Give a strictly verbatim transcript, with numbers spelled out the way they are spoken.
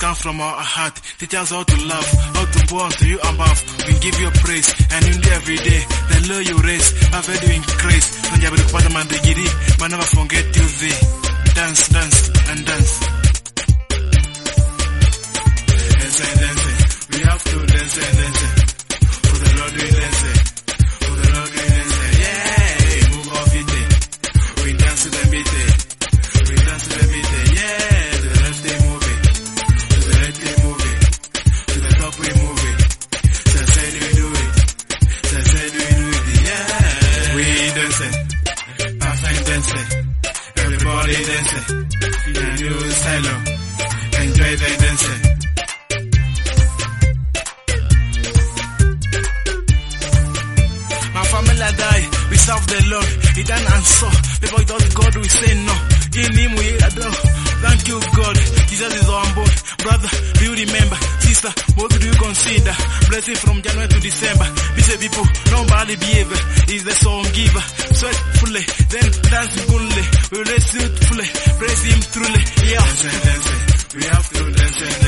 comes from our heart. Teach us how to love, how to bow to you above. We give you praise, and you do every day. The low you raise, I've heard you increase. Don't you ever put man the giddy, but never forget you there. Dance, dance, and dance. Dance, dance, we have to dance, dance. For the Lord we dance, for the Lord we dance. Yeah, move off it. We dance to the beat, we dance to the beat. Yeah, to the left they move it, to the right they move it, to the top we move it. So said we do it, so said we do it. Yeah, we dance, perfect dance. Everybody dance, and you style, enjoy the dance. My family die, we serve the Lord, He done answer. Before it was God, we say no. In Him we adore. Thank you, God. Jesus is on board. Brother, do you remember? Sister, what do you consider? Blessing from January to December. We say people, nobody behavior is the song giver. Sweat fully, then dance fully. We raise it fully, praise Him truly. Yeah. Dance, dance, we have to dance, dance.